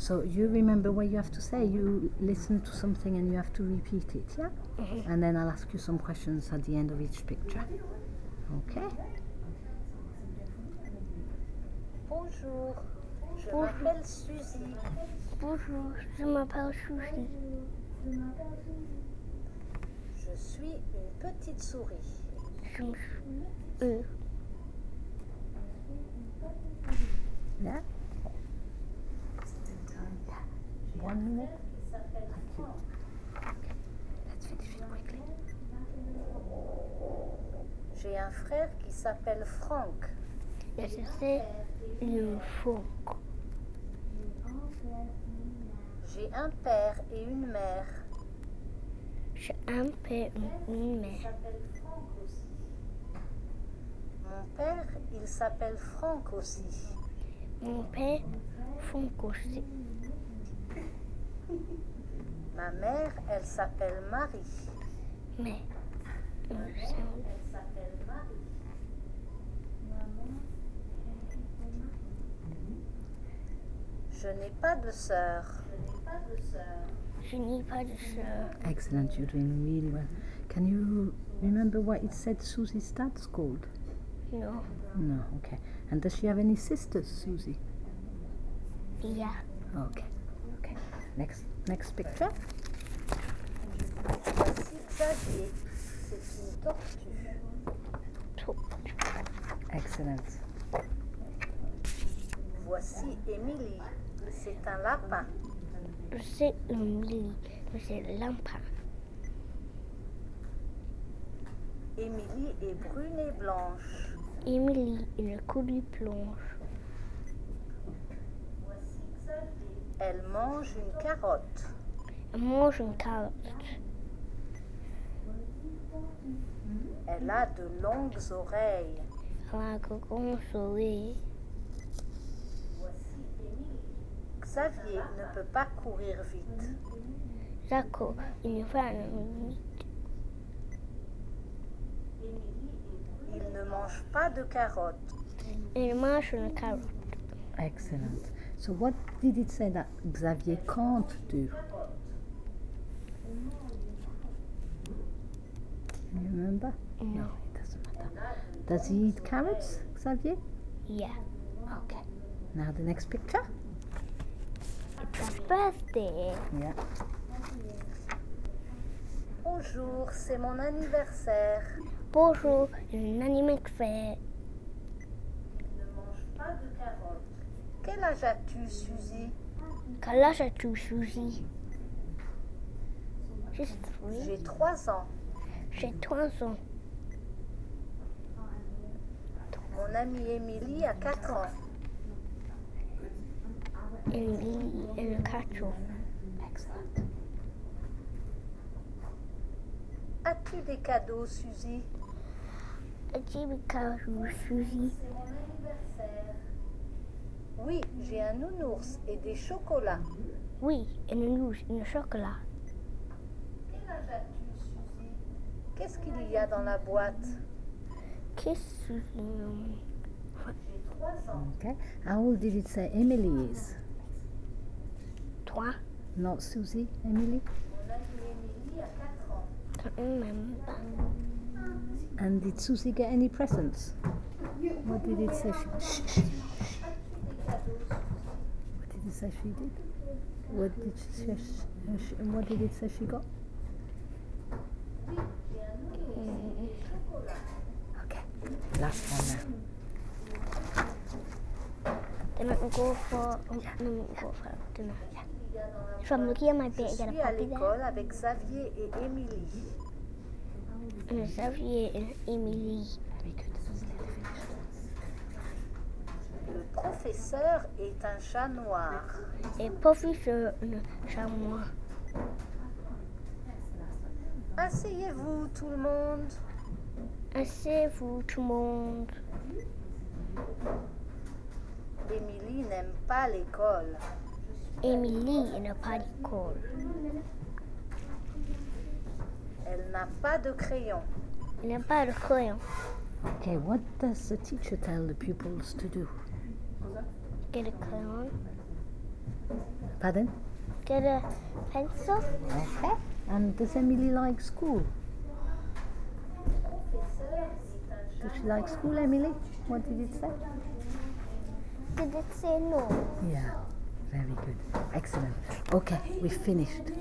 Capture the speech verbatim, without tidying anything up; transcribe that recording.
So you remember what you have to say. You listen to something and you have to repeat it, yeah? Mhm. And then I'll ask you some questions at the end of each picture. Okay? Bonjour, je Bonjour. m'appelle Suzy. Bonjour, je m'appelle Suzy. Je suis une petite souris. Je me suis... Euh, Yeah? One minute. Thank you. Okay. Let's finish it quickly. J'ai un frère qui s'appelle Franck. je sais le fond. J'ai un père et une mère. J'ai un père et une mère. Mon père, il s'appelle Franck aussi. Mon père, Franck aussi. Ma mère, elle s'appelle Marie. Mais, euh, c'est- Elle s'appelle Marie. Je n'ai pas de sœur. Je n'ai pas de sœur. je n'ai pas de sœur. Excellent, you're doing really well. Can you remember what it said Susie's dad's called? Non, No, okay. And does she have any sisters, Susie? yeah. Okay, okay. Next, next picture. Voici Xavier. C'est une tortue. Tout. Excellent. Voici Émilie. C'est un lapin. C'est le mili, c'est l'ampin. Émilie est brune et blanche. Émilie, une coulée blanche. Voici Xavier. Elle mange une carotte. Elle mange une carotte. Elle a de longues oreilles. Elle a un grand sourire. Voici Émilie. Xavier ne peut pas courir vite. D'accord, il va à la limite. Il ne mange pas de carottes. Il mange une carotte. Excellent. So what did it say that Xavier can't do? You remember? No. It doesn't matter. Does he eat carrots, Xavier? Yeah. Okay. Now the next picture. It's his birthday. Yeah. Bonjour, c'est mon anniversaire. Bonjour, un anniversaire. Il ne mange pas de carottes. Quel âge as-tu, Suzy? Quel âge as-tu, Suzy? Just three. J'ai trois ans. J'ai trois ans. Mon amie Émilie a quatre ans. Émilie et quatre ans. Excellent. As-tu des cadeaux, Suzy? As-tu des cadeaux, Suzy? C'est mon anniversaire. Oui, j'ai un nounours et des chocolats. Oui, une nousse, une chocolat. Quel âge as-tu, Suzy? Qu'est-ce qu'il y a dans la boîte? Qu'est-ce que J'ai trois ans. Okay. How old did it say Emily is? Toi? Not Susie, Emily. Mon amie Émilie a quatre ans. Même pas. And did Susie get any presents? What did it say? She, shh, shh. What did it say she did? What did she, say she, she, what did it say she got? Okay. Last one now. Then I can go for. Um, no, go for dinner. If I'm looking at my bed, Je I get a suis à puppy there. l'école avec Xavier et Émilie. And Xavier and Emily. Very good. Let's let her finish. Le professeur est un chat noir. Et professeur, un chamois. Asseyez-vous, tout le monde. Asseyez-vous, tout le monde. Émilie n'aime pas l'école. Emily n'a pas d'école. Elle n'a pas de crayon. Elle n'a pas de crayon. Okay, what does the teacher tell the pupils to do? Get a crayon. Pardon? Get a pencil. Okay. And does Emily like school? Does she like school, Emily? What did it say? Did it say no? Yeah. Very good. Excellent. Okay, we've finished.